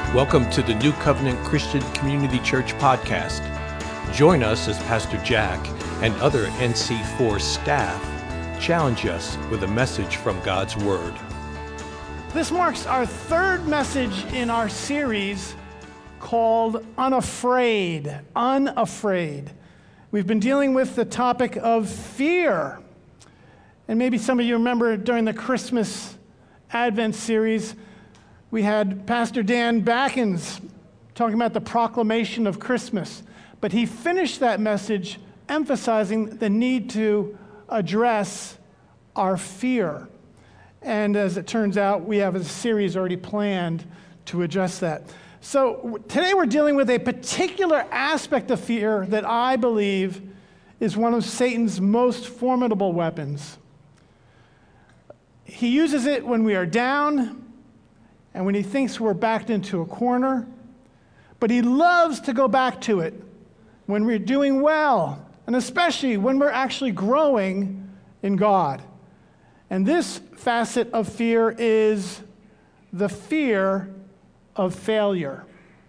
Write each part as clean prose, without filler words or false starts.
Welcome to the New Covenant Christian Community Church podcast. Join us as Pastor Jack and other NC4 staff challenge us with a message from God's Word. This marks our third message in our series called Unafraid. Unafraid. We've been dealing with the topic of fear. And maybe some of you remember during the Christmas Advent series, we had Pastor Dan Backens talking about the proclamation of Christmas. But he finished that message emphasizing the need to address our fear. And as it turns out, we have a series already planned to address that. So today we're dealing with a particular aspect of fear that I believe is one of Satan's most formidable weapons. He uses it when we are down and when he thinks we're backed into a corner, but he loves to go back to it when we're doing well, and especially when we're actually growing in God. And this facet of fear is the fear of failure.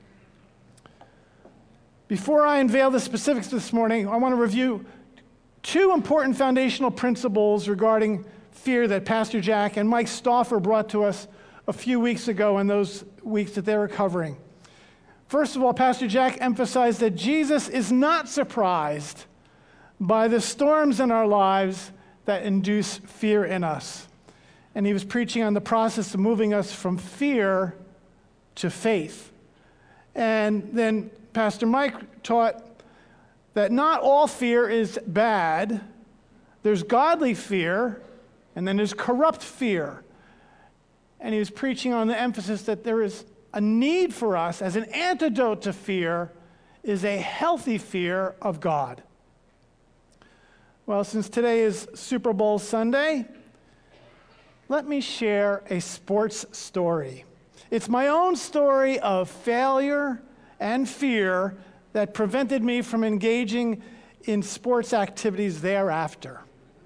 Before I unveil the specifics this morning, I want to review two important foundational principles regarding fear that Pastor Jack and Mike Stauffer brought to us a few weeks ago in those weeks that they were covering. First of all, Pastor Jack emphasized that Jesus is not surprised by the storms in our lives that induce fear in us. And he was preaching on the process of moving us from fear to faith. And then Pastor Mike taught that not all fear is bad. There's godly fear, and then there's corrupt fear. And he was preaching on the emphasis that there is a need for us as an antidote to fear is a healthy fear of God. Well, since today is Super Bowl Sunday, let me share a sports story. It's my own story of failure and fear that prevented me from engaging in sports activities thereafter.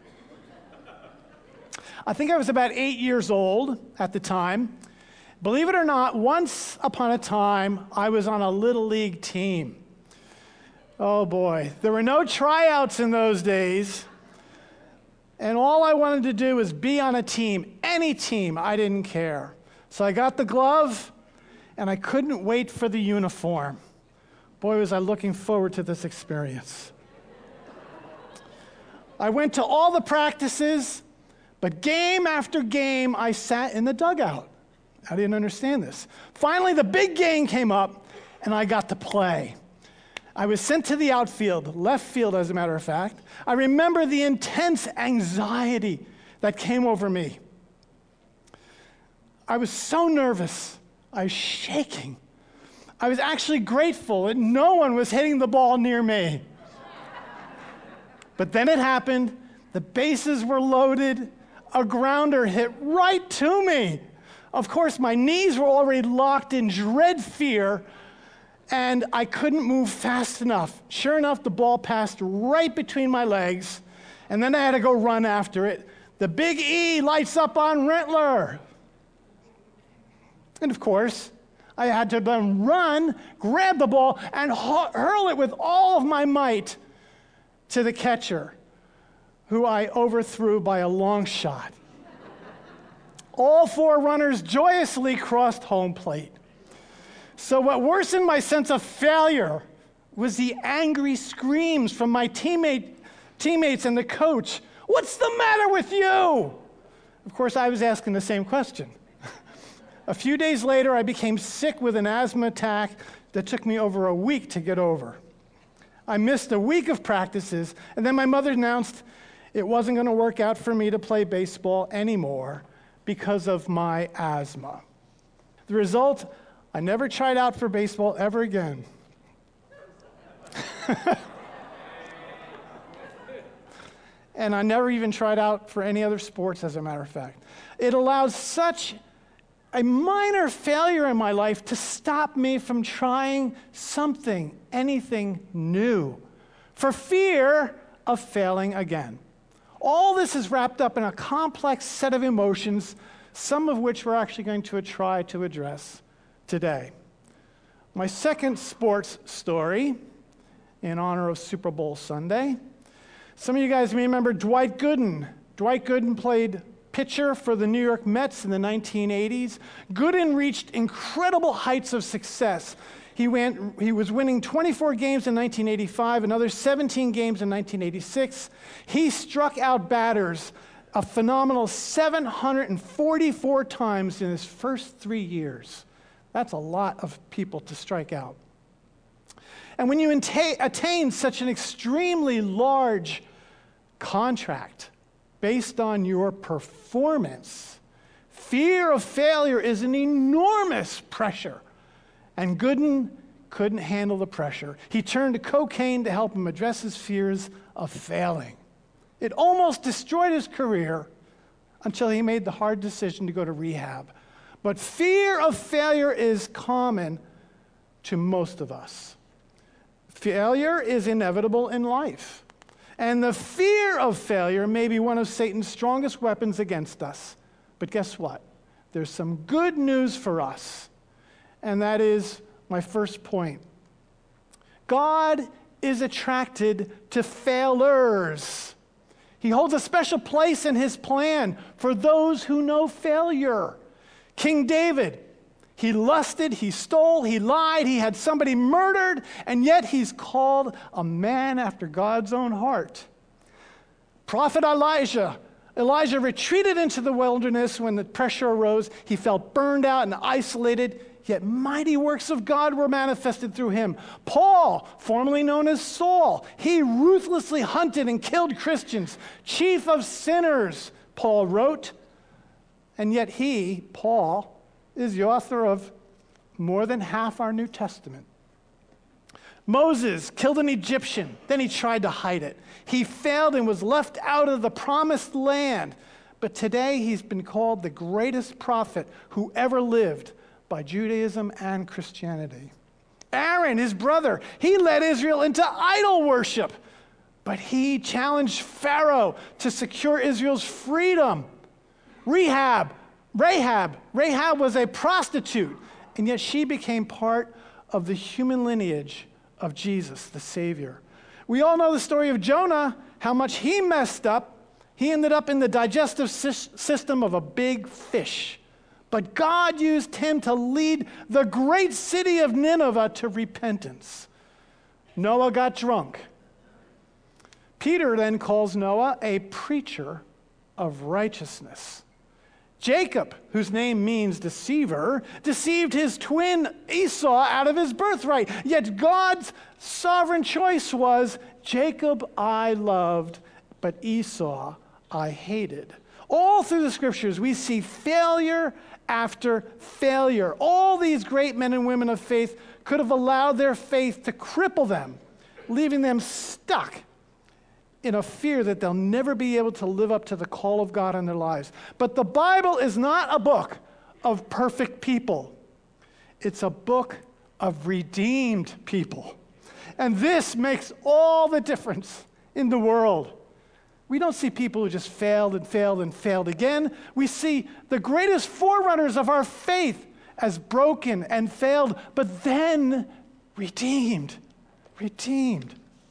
I think I was about 8 years old at the time. Believe it or not, once upon a time, I was on a Little League team. Oh boy, there were no tryouts in those days. And all I wanted to do was be on a team, any team, I didn't care. So I got the glove, and I couldn't wait for the uniform. Boy, was I looking forward to this experience. I went to all the practices, but game after game, I sat in the dugout. I didn't understand this. Finally, the big game came up, and I got to play. I was sent to the outfield, left field, as a matter of fact. I remember the intense anxiety that came over me. I was so nervous. I was shaking. I was actually grateful that no one was hitting the ball near me. But then it happened. The bases were loaded. A grounder hit right to me. Of course, my knees were already locked in dread fear, and I couldn't move fast enough. Sure enough, the ball passed right between my legs, and then I had to go run after it. The big E lights up on Rentler. And of course, I had to then run, grab the ball, and hurl it with all of my might to the catcher, who I overthrew by a long shot. All four runners joyously crossed home plate. So what worsened my sense of failure was the angry screams from my teammates and the coach. "What's the matter with you?" Of course, I was asking the same question. A few days later, I became sick with an asthma attack that took me over a week to get over. I missed a week of practices, and then my mother announced it wasn't going to work out for me to play baseball anymore because of my asthma. The result, I never tried out for baseball ever again. And I never even tried out for any other sports, as a matter of fact. It allowed such a minor failure in my life to stop me from trying something, anything new, for fear of failing again. All this is wrapped up in a complex set of emotions, some of which we're actually going to try to address today. My second sports story, in honor of Super Bowl Sunday. Some of you guys may remember Dwight Gooden. Dwight Gooden played pitcher for the New York Mets in the 1980s. Gooden reached incredible heights of success. He was winning 24 games in 1985, another 17 games in 1986. He struck out batters a phenomenal 744 times in his first 3 years. That's a lot of people to strike out. And when you attain such an extremely large contract based on your performance, fear of failure is an enormous pressure. And Gooden couldn't handle the pressure. He turned to cocaine to help him address his fears of failing. It almost destroyed his career until he made the hard decision to go to rehab. But fear of failure is common to most of us. Failure is inevitable in life. And the fear of failure may be one of Satan's strongest weapons against us. But guess what? There's some good news for us. And that is my first point. God is attracted to failures. He holds a special place in his plan for those who know failure. King David, he lusted, he stole, he lied, he had somebody murdered, and yet he's called a man after God's own heart. Prophet Elijah retreated into the wilderness when the pressure arose. He felt burned out and isolated, yet mighty works of God were manifested through him. Paul, formerly known as Saul, he ruthlessly hunted and killed Christians. Chief of sinners, Paul wrote. And yet he, Paul, is the author of more than half our New Testament. Moses killed an Egyptian, then he tried to hide it. He failed and was left out of the promised land. But today he's been called the greatest prophet who ever lived by Judaism and Christianity. Aaron, his brother, he led Israel into idol worship, but he challenged Pharaoh to secure Israel's freedom. Rahab was a prostitute, and yet she became part of the human lineage of Jesus, the Savior. We all know the story of Jonah, how much he messed up. He ended up in the digestive system of a big fish. But God used him to lead the great city of Nineveh to repentance. Noah got drunk. Peter then calls Noah a preacher of righteousness. Jacob, whose name means deceiver, deceived his twin Esau out of his birthright. Yet God's sovereign choice was, Jacob I loved, but Esau I hated. All through the scriptures, we see failure after failure. All these great men and women of faith could have allowed their faith to cripple them, leaving them stuck in a fear that they'll never be able to live up to the call of God in their lives. But the Bible is not a book of perfect people. It's a book of redeemed people. And this makes all the difference in the world. We don't see people who just failed and failed and failed again. We see the greatest forerunners of our faith as broken and failed, but then redeemed. Redeemed.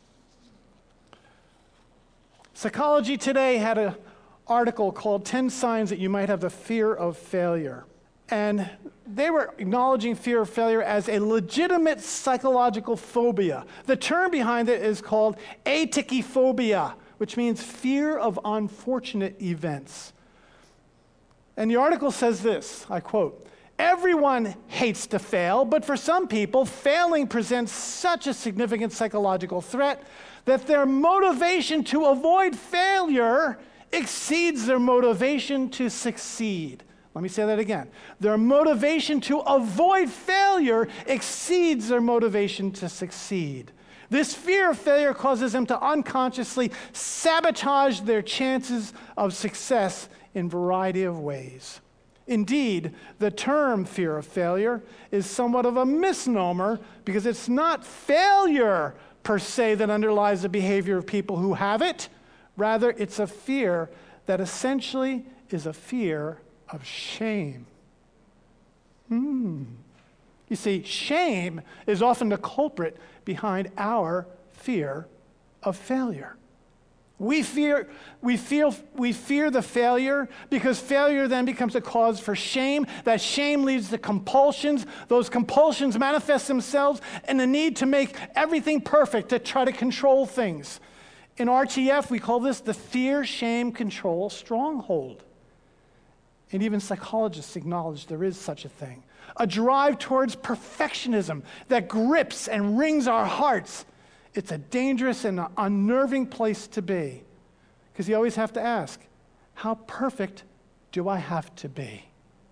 Psychology Today had an article called 10 Signs That You Might Have the Fear of Failure. And they were acknowledging fear of failure as a legitimate psychological phobia. The term behind it is called atychiphobia, which means fear of unfortunate events. And the article says this, I quote, "Everyone hates to fail, but for some people, failing presents such a significant psychological threat that their motivation to avoid failure exceeds their motivation to succeed." Let me say that again. Their motivation to avoid failure exceeds their motivation to succeed. This fear of failure causes them to unconsciously sabotage their chances of success in a variety of ways. Indeed, the term fear of failure is somewhat of a misnomer because it's not failure per se that underlies the behavior of people who have it. Rather, it's a fear that essentially is a fear of shame. You You see, shame is often the culprit behind our fear of failure. We fear the failure because failure then becomes a cause for shame. That shame leads to compulsions. Those compulsions manifest themselves in the need to make everything perfect, to try to control things. In RTF, we call this the fear, shame, control stronghold. And even psychologists acknowledge there is such a thing. A drive towards perfectionism that grips and wrings our hearts. It's a dangerous and unnerving place to be, because you always have to ask, how perfect do I have to be?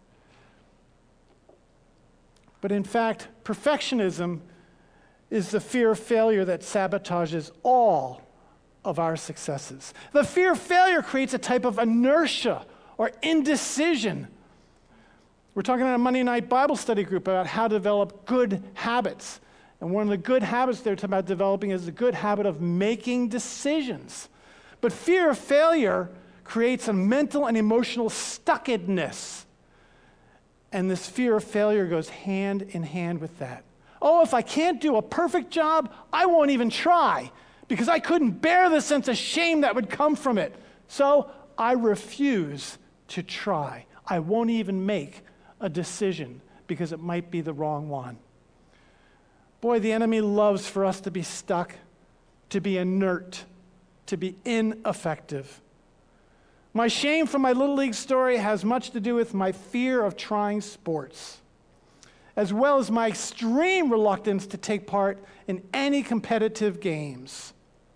But in fact, perfectionism is the fear of failure that sabotages all of our successes. The fear of failure creates a type of inertia or indecision. We're talking in a Monday night Bible study group about how to develop good habits. And one of the good habits they're talking about developing is the good habit of making decisions. But fear of failure creates a mental and emotional stuckedness. And this fear of failure goes hand in hand with that. Oh, if I can't do a perfect job, I won't even try, because I couldn't bear the sense of shame that would come from it. So I refuse to try. I won't even make a decision because it might be the wrong one. Boy, the enemy loves for us to be stuck, to be inert, to be ineffective. My shame from my Little League story has much to do with my fear of trying sports, as well as my extreme reluctance to take part in any competitive games.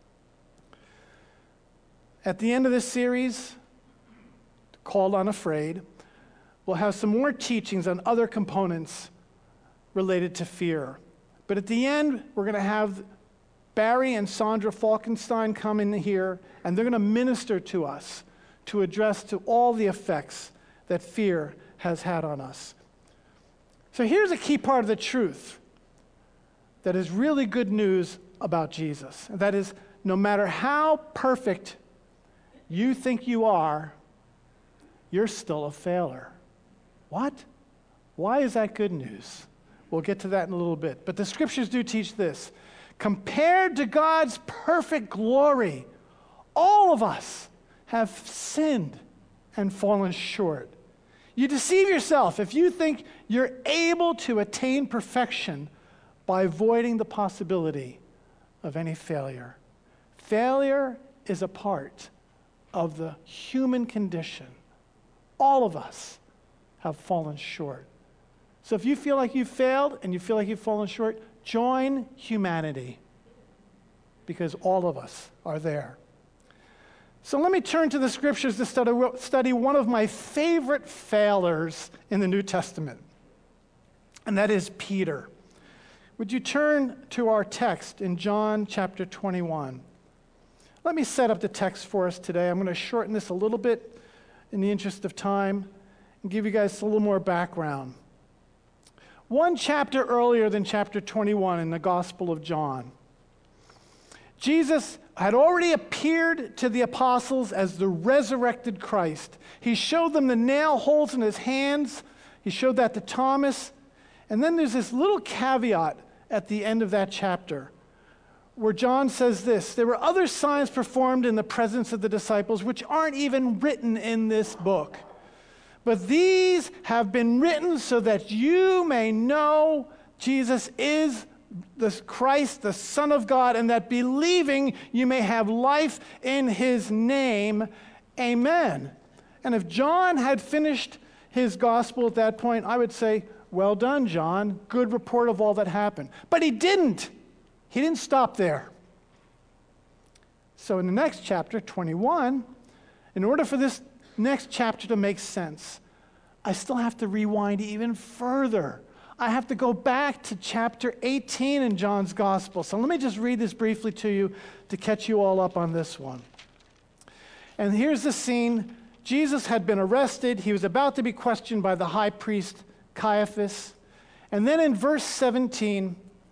At the end of this series, called Unafraid, we'll have some more teachings on other components related to fear. But at the end, we're going to have Barry and Sandra Falkenstein come in here, and they're going to minister to us to address to all the effects that fear has had on us. So here's a key part of the truth that is really good news about Jesus. And that is, no matter how perfect you think you are, you're still a failure. What? Why is that good news? We'll get to that in a little bit. But the scriptures do teach this. Compared to God's perfect glory, all of us have sinned and fallen short. You deceive yourself if you think you're able to attain perfection by avoiding the possibility of any failure. Failure is a part of the human condition. All of us have fallen short. So if you feel like you've failed and you feel like you've fallen short, join humanity, because all of us are there. So let me turn to the scriptures to study one of my favorite failures in the New Testament, and that is Peter. Would you turn to our text in John chapter 21? Let me set up the text for us today. I'm going to shorten this a little bit in the interest of time and give you guys a little more background. One chapter earlier than chapter 21 in the Gospel of John, Jesus had already appeared to the apostles as the resurrected Christ. He showed them the nail holes in his hands. He showed that to Thomas. And then there's this little caveat at the end of that chapter where John says this: there were other signs performed in the presence of the disciples which aren't even written in this book. But these have been written so that you may know Jesus is the Christ, the Son of God, and that believing you may have life in his name. Amen. And if John had finished his gospel at that point, I would say, well done, John. Good report of all that happened. But he didn't. He didn't stop there. So in the next chapter, 21, in order for this next chapter to make sense, I still have to rewind even further. I have to go back to chapter 18 in John's Gospel. So let me just read this briefly to you to catch you all up on this one. And here's the scene. Jesus had been arrested. He was about to be questioned by the high priest Caiaphas. And then in verse 17,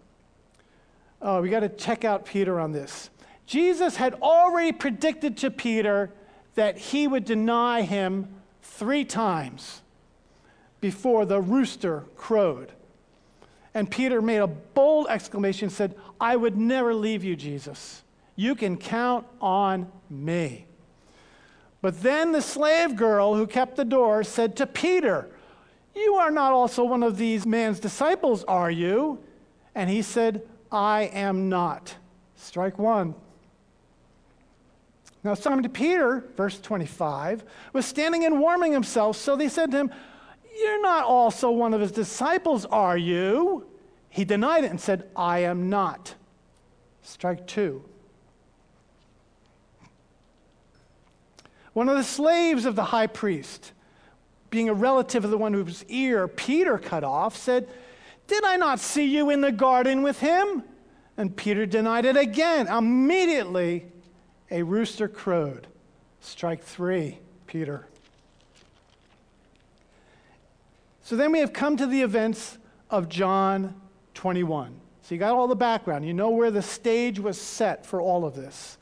we got to check out Peter on this. Jesus had already predicted to Peter that he would deny him 3 times before the rooster crowed. And Peter made a bold exclamation and said, I would never leave you, Jesus. You can count on me. But then the slave girl who kept the door said to Peter, you are not also one of these man's disciples, are you? And he said, I am not. Strike one. Now Simon Peter, verse 25, was standing and warming himself, so they said to him, you're not also one of his disciples, are you? He denied it and said, I am not. Strike two. One of the slaves of the high priest, being a relative of the one whose ear Peter cut off, said, did I not see you in the garden with him? And Peter denied it again. Immediately, a rooster crowed. Strike three, Peter. So then we have come to the events of John 21. So you got all the background. You know where the stage was set for all of this.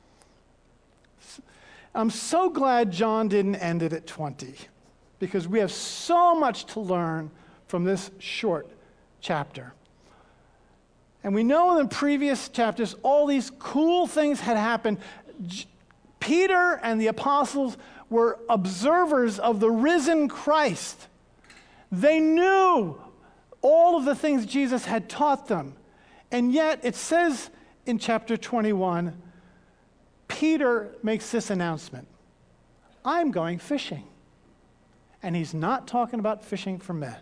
I'm so glad John didn't end it at 20, because we have so much to learn from this short chapter. And we know in the previous chapters, all these cool things had happened. Peter and the apostles were observers of the risen Christ. They knew all of the things Jesus had taught them. And yet, it says in chapter 21, Peter makes this announcement. I'm going fishing. And he's not talking about fishing for men.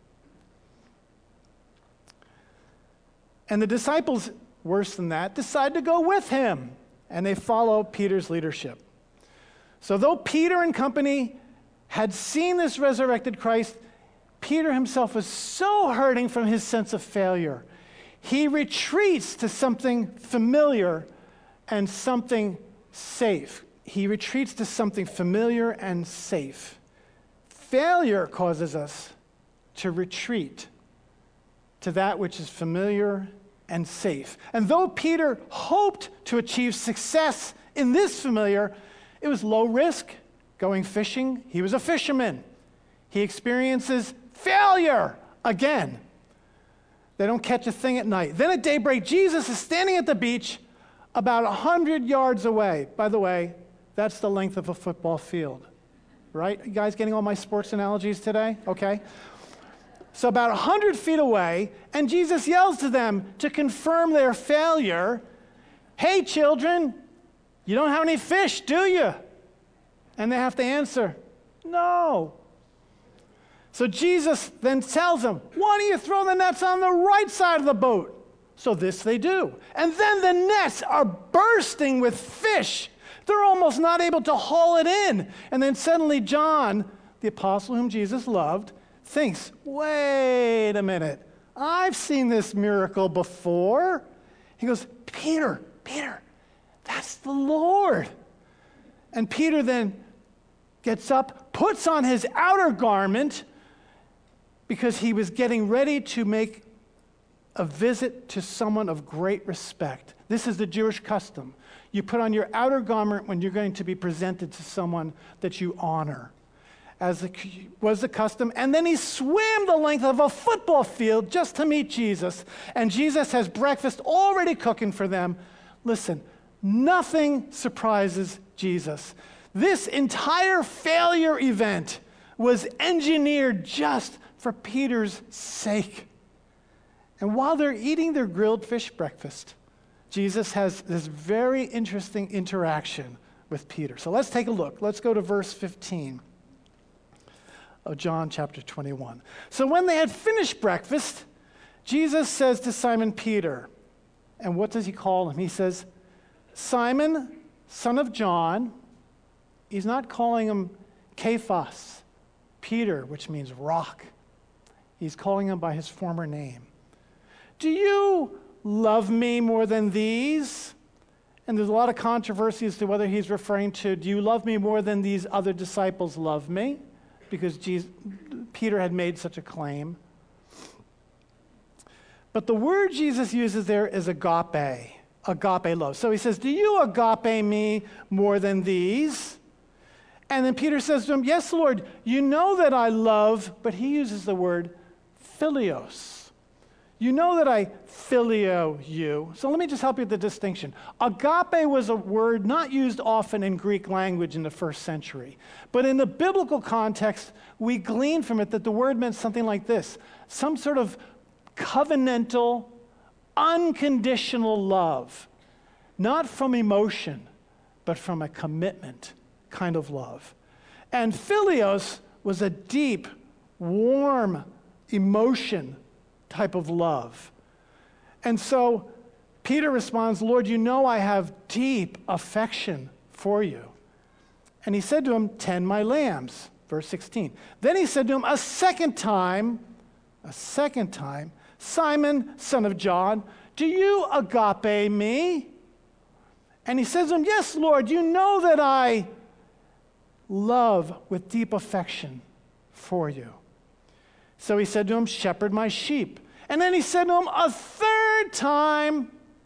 And the disciples, worse than that, decide to go with him. And they follow Peter's leadership. So though Peter and company had seen this resurrected Christ, Peter himself was so hurting from his sense of failure. He retreats to something familiar and something safe. He retreats to something familiar and safe. Failure causes us to retreat to that which is familiar and safe. And though Peter hoped to achieve success in this familiar, it was low risk. Going fishing, he was a fisherman. He experiences failure again. They don't catch a thing at night. Then at daybreak, Jesus is standing at the beach about 100 yards away. By the way, that's the length of a football field, right? You guys getting all my sports analogies today? Okay. So about 100 feet away, and Jesus yells to them to confirm their failure, hey, children, you don't have any fish, do you? And they have to answer, no. So Jesus then tells them, why don't you throw the nets on the right side of the boat? So this they do. And then the nets are bursting with fish. They're almost not able to haul it in. And then suddenly John, the apostle whom Jesus loved, thinks, wait a minute, I've seen this miracle before. He goes, Peter, that's the Lord. And Peter then gets up, puts on his outer garment, because he was getting ready to make a visit to someone of great respect. This is the Jewish custom. You put on your outer garment when you're going to be presented to someone that you honor, as was the custom. And then he swam the length of a football field just to meet Jesus. And Jesus has breakfast already cooking for them. Listen, nothing surprises Jesus. This entire failure event was engineered just for Peter's sake. And while they're eating their grilled fish breakfast, Jesus has this very interesting interaction with Peter. So let's take a look. Let's go to verse 15 of John chapter 21. So when they had finished breakfast, Jesus says to Simon Peter, and what does he call him? He says, Simon, son of John. He's not calling him Cephas, Peter, which means rock. He's calling him by his former name. Do you love me more than these? And there's a lot of controversy as to whether he's referring to, do you love me more than these other disciples love me? Because Peter had made such a claim. But the word Jesus uses there is agape love. So he says, do you agape me more than these? And then Peter says to him, yes, Lord, you know that I love, but he uses the word philios. you know that I phileo you. So let me just help you with the distinction. Agape was a word not used often in Greek language in the first century. But in the biblical context, we glean from it that the word meant something like this: some sort of covenantal, unconditional love, not from emotion, but from a commitment kind of love. And philios was a deep, warm emotion type of love. And so Peter responds, Lord, you know I have deep affection for you. And he said to him, tend my lambs, verse 16. Then he said to him a second time, Simon, son of John, do you agape me? And he says to him, yes, Lord, you know that I love with deep affection for you. So he said to him, shepherd my sheep. And then he said to him a third time,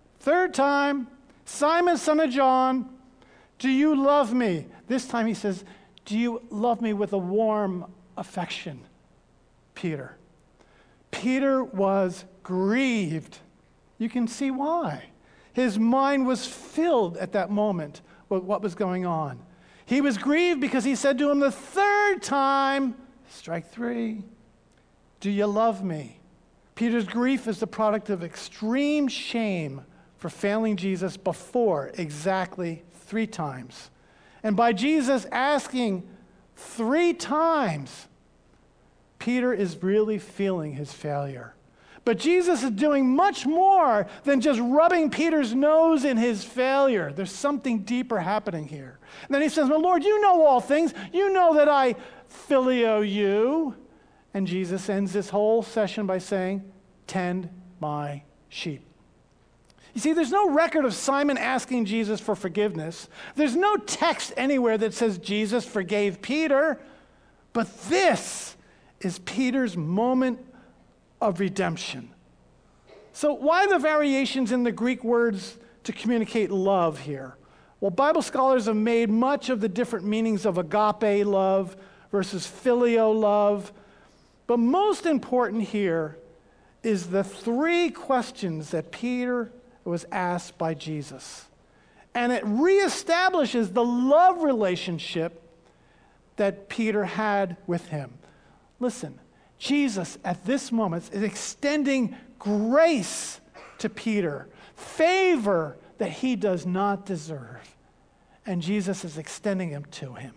Simon, son of John, do you love me? This time he says, do you love me with a warm affection, Peter? Peter was grieved. You can see why. His mind was filled at that moment with what was going on. He was grieved because he said to him the third time, strike three, do you love me? Peter's grief is the product of extreme shame for failing Jesus before exactly 3 times. And by Jesus asking 3 times, Peter is really feeling his failure. But Jesus is doing much more than just rubbing Peter's nose in his failure. There's something deeper happening here. And then he says, well, Lord, you know all things. You know that I phileo you. And Jesus ends this whole session by saying, tend my sheep. You see, there's no record of Simon asking Jesus for forgiveness. There's no text anywhere that says Jesus forgave Peter. But this is Peter's moment of redemption. So why the variations in the Greek words to communicate love here? Well, Bible scholars have made much of the different meanings of agape love versus phileo love. But most important here is the 3 questions that Peter was asked by Jesus. And it reestablishes the love relationship that Peter had with him. Listen, Jesus at this moment is extending grace to Peter, favor that he does not deserve. And Jesus is extending them to him.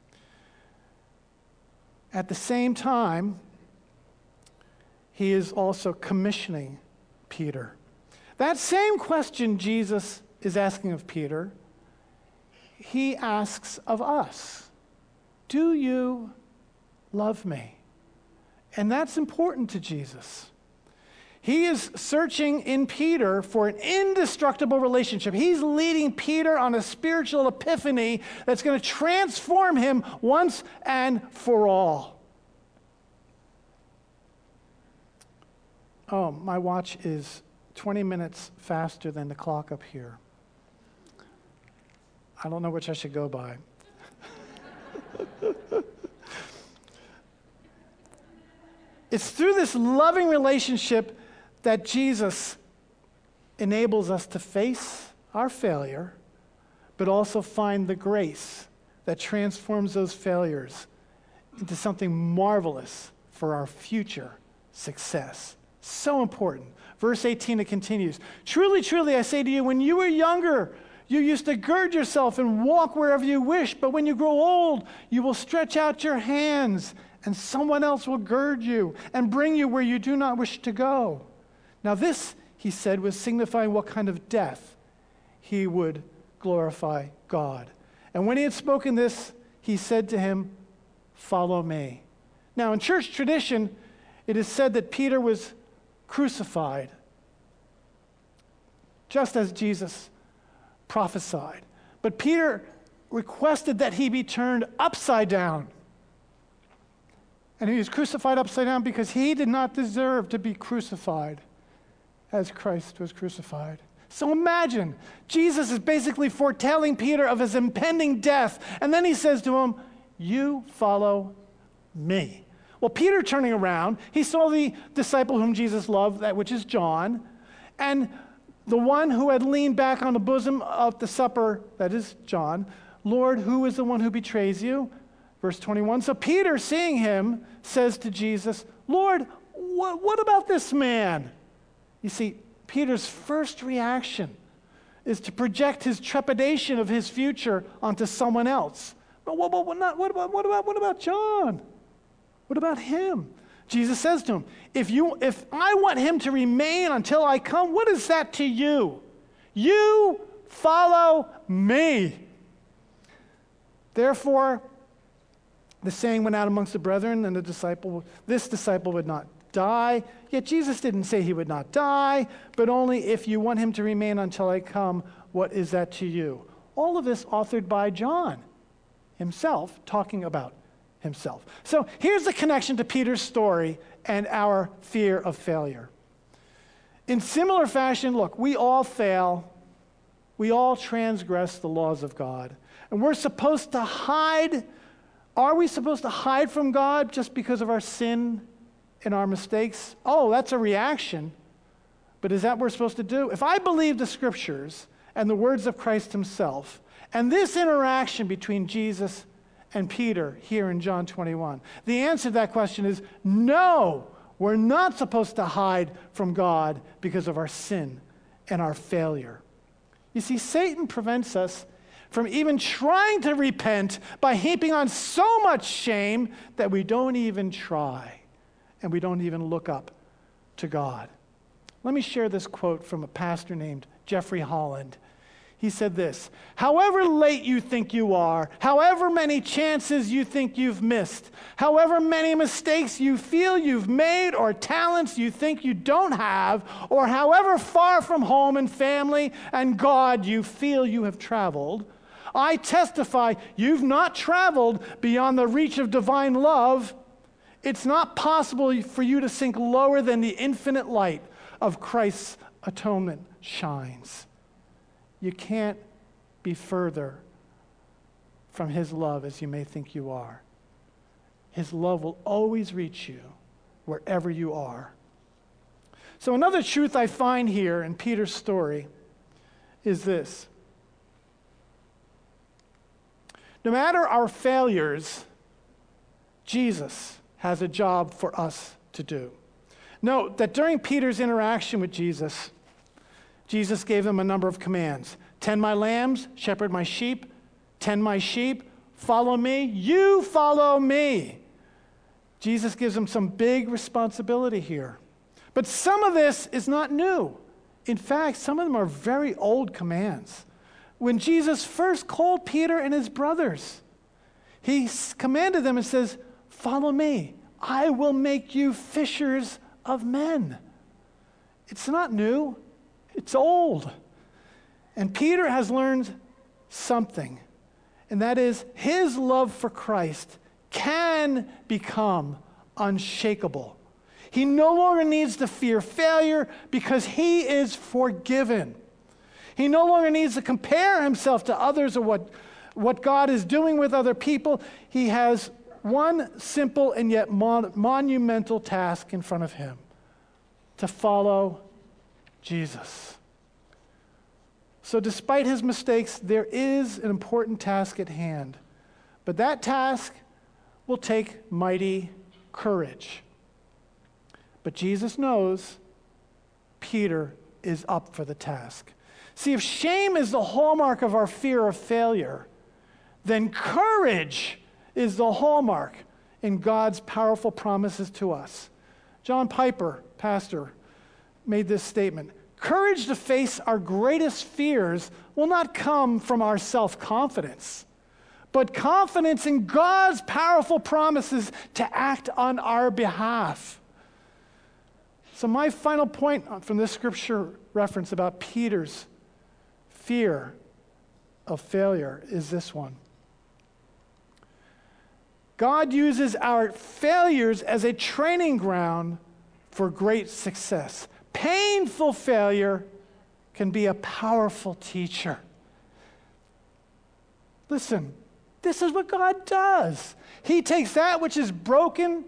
At the same time, he is also commissioning Peter. That same question Jesus is asking of Peter, he asks of us. Do you love me? And that's important to Jesus. He is searching in Peter for an indestructible relationship. He's leading Peter on a spiritual epiphany that's going to transform him once and for all. Oh, my watch is 20 minutes faster than the clock up here. I don't know which I should go by. It's through this loving relationship that Jesus enables us to face our failure, but also find the grace that transforms those failures into something marvelous for our future success. So important. Verse 18, it continues. Truly, truly, I say to you, when you were younger, you used to gird yourself and walk wherever you wish, but when you grow old, you will stretch out your hands, and someone else will gird you and bring you where you do not wish to go. Now this, he said, was signifying what kind of death he would glorify God. And when he had spoken this, he said to him, follow me. Now in church tradition, it is said that Peter was crucified, just as Jesus prophesied. But Peter requested that he be turned upside down. And he was crucified upside down because he did not deserve to be crucified as Christ was crucified. So imagine, Jesus is basically foretelling Peter of his impending death. And then he says to him, you follow me. Well, Peter turning around, he saw the disciple whom Jesus loved, that which is John, and the one who had leaned back on the bosom of the supper, that is John. Lord, who is the one who betrays you? Verse 21. So Peter, seeing him, says to Jesus, Lord, what about this man? You see, Peter's first reaction is to project his trepidation of his future onto someone else. But what about John? What about him? Jesus says to him, if I want him to remain until I come, what is that to you? You follow me. Therefore, the saying went out amongst the brethren, and this disciple would not die. Yet Jesus didn't say he would not die, but only if you want him to remain until I come, what is that to you? All of this authored by John himself, talking about himself. So here's the connection to Peter's story and our fear of failure. In similar fashion, look, we all fail. We all transgress the laws of God. And we're supposed to hide. Are we supposed to hide from God just because of our sin and our mistakes? Oh, that's a reaction. But is that what we're supposed to do? If I believe the scriptures and the words of Christ himself, and this interaction between Jesus and Peter here in John 21, the answer to that question is no, we're not supposed to hide from God because of our sin and our failure. You see, Satan prevents us from even trying to repent by heaping on so much shame that we don't even try and we don't even look up to God. Let me share this quote from a pastor named Jeffrey Holland. He said this, however late you think you are, however many chances you think you've missed, however many mistakes you feel you've made or talents you think you don't have, or however far from home and family and God you feel you have traveled, I testify you've not traveled beyond the reach of divine love. It's not possible for you to sink lower than the infinite light of Christ's atonement shines. You can't be further from his love as you may think you are. His love will always reach you wherever you are. So another truth I find here in Peter's story is this. No matter our failures, Jesus has a job for us to do. Note that during Peter's interaction with Jesus, Jesus gave him a number of commands. Tend my lambs, shepherd my sheep, tend my sheep, follow me, you follow me. Jesus gives him some big responsibility here. But some of this is not new. In fact, some of them are very old commands. When Jesus first called Peter and his brothers, he commanded them and says, follow me. I will make you fishers of men. It's not new. It's old. And Peter has learned something, and that is his love for Christ can become unshakable. He no longer needs to fear failure because he is forgiven. He no longer needs to compare himself to others or what God is doing with other people. He has one simple and yet monumental task in front of him: to follow Jesus. So despite his mistakes, there is an important task at hand. But that task will take mighty courage. But Jesus knows Peter is up for the task. See, if shame is the hallmark of our fear of failure, then courage is the hallmark in God's powerful promises to us. John Piper, pastor, made this statement: courage to face our greatest fears will not come from our self-confidence, but confidence in God's powerful promises to act on our behalf. So my final point from this scripture reference about Peter's fear of failure is this one. God uses our failures as a training ground for great success. Painful failure can be a powerful teacher. Listen, this is what God does. He takes that which is broken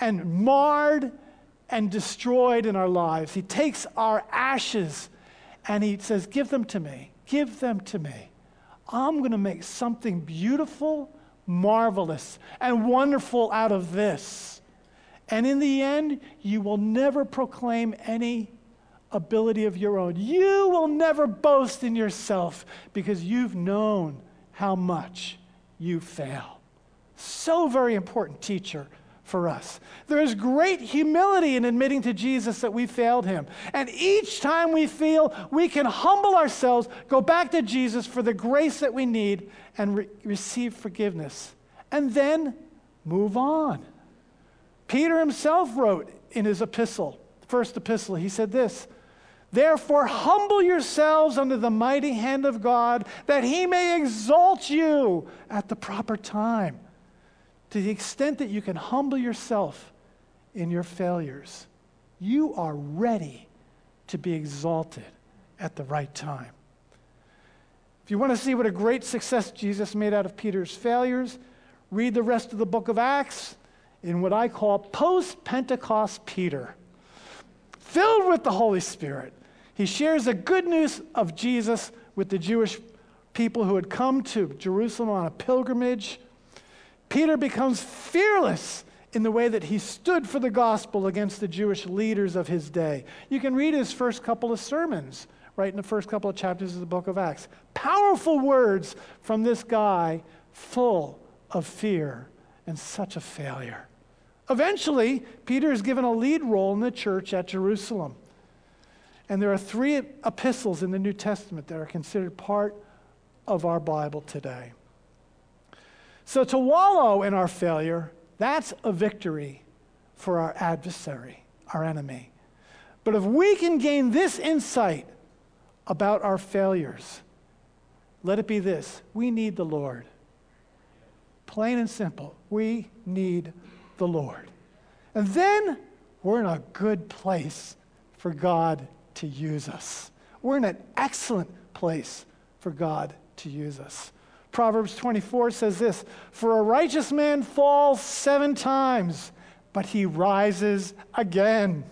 and marred and destroyed in our lives. He takes our ashes and he says, give them to me. Give them to me. I'm going to make something beautiful, marvelous, and wonderful out of this. And in the end, you will never proclaim any ability of your own. You will never boast in yourself because you've known how much you fail. So very important teacher for us. There is great humility in admitting to Jesus that we failed him. And each time we feel we can humble ourselves, go back to Jesus for the grace that we need and receive forgiveness. And then move on. Peter himself wrote in his epistle, first epistle, he said this, therefore humble yourselves under the mighty hand of God, that he may exalt you at the proper time. To the extent that you can humble yourself in your failures, you are ready to be exalted at the right time. If you want to see what a great success Jesus made out of Peter's failures, read the rest of the book of Acts in what I call post-Pentecost Peter. Filled with the Holy Spirit, he shares the good news of Jesus with the Jewish people who had come to Jerusalem on a pilgrimage. Peter becomes fearless in the way that he stood for the gospel against the Jewish leaders of his day. You can read his first couple of sermons right in the first couple of chapters of the book of Acts. Powerful words from this guy full of fear and such a failure. Eventually, Peter is given a lead role in the church at Jerusalem. And there are 3 epistles in the New Testament that are considered part of our Bible today. So to wallow in our failure, that's a victory for our adversary, our enemy. But if we can gain this insight about our failures, let it be this: we need the Lord. Plain and simple, we need the Lord. And then we're in a good place for God to use us. We're in an excellent place for God to use us. Proverbs 24 says this, for a righteous man falls 7 times, but he rises again.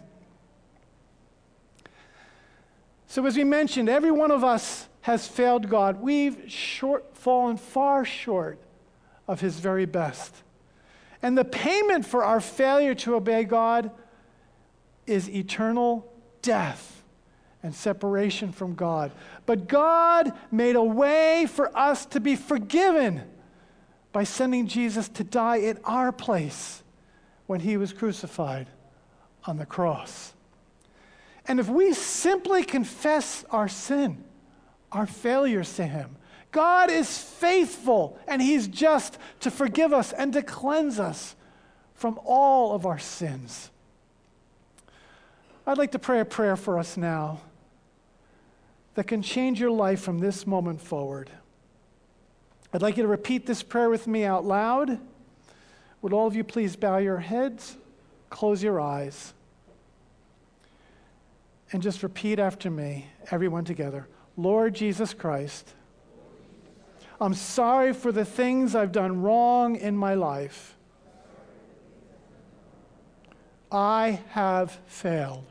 So as we mentioned, every one of us has failed God. We've fallen far short of his very best. And the payment for our failure to obey God is eternal death and separation from God. But God made a way for us to be forgiven by sending Jesus to die in our place when he was crucified on the cross. And if we simply confess our sin, our failures to him, God is faithful and he's just to forgive us and to cleanse us from all of our sins. I'd like to pray a prayer for us now that can change your life from this moment forward. I'd like you to repeat this prayer with me out loud. Would all of you please bow your heads, close your eyes, and just repeat after me, everyone together. Lord Jesus Christ, I'm sorry for the things I've done wrong in my life. I have failed.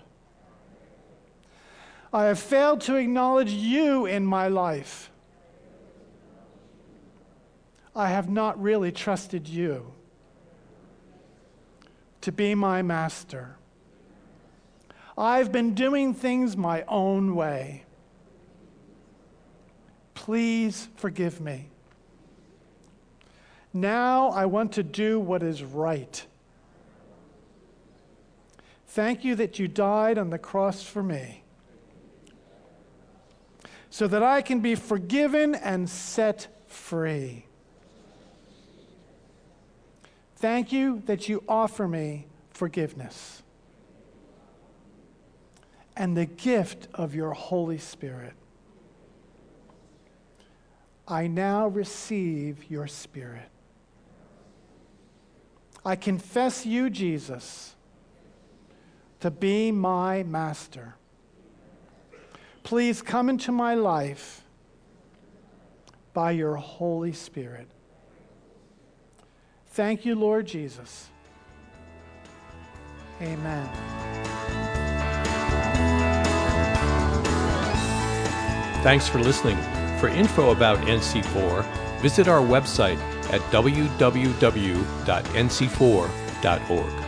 I have failed to acknowledge you in my life. I have not really trusted you to be my master. I've been doing things my own way. Please forgive me. Now I want to do what is right. Thank you that you died on the cross for me, so that I can be forgiven and set free. Thank you that you offer me forgiveness and the gift of your Holy Spirit. I now receive your Spirit. I confess you, Jesus, to be my master. Please come into my life by your Holy Spirit. Thank you, Lord Jesus. Amen. Thanks for listening. For info about NC4, visit our website at www.nc4.org.